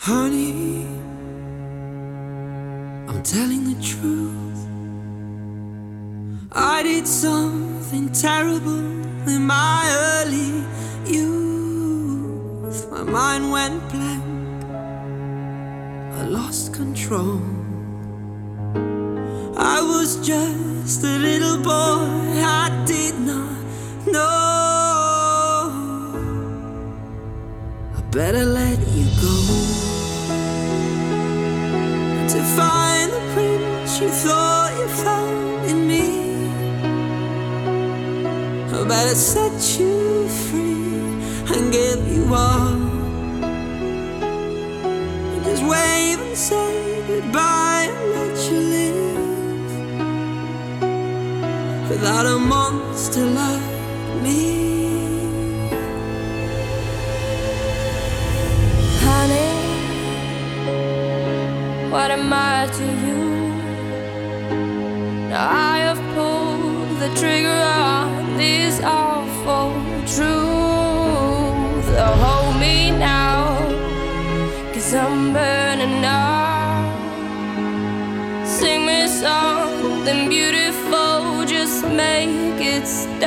Honey, I'm telling the truth. I did something terrible in my early youth. My mind went blank, I lost control. I was just a little boy, I did not know. I better let you go to find the prince you thought you found in me. I better set you free and give you all. Just wave and say goodbye and let you live without a monster like me. Honey, what am I to you? Now I have pulled the trigger on this awful truth. Oh, hold me now, 'cause I'm burning up. Sing me something beautiful, just make it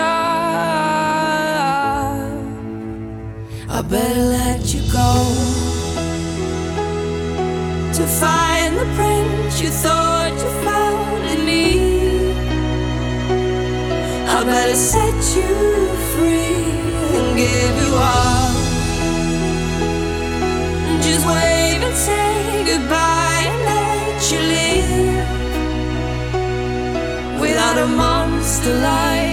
stop. I better let you go to find the prince you thought you found in me. I better set you free and give you all. Just wave and say goodbye and let you live without a monster like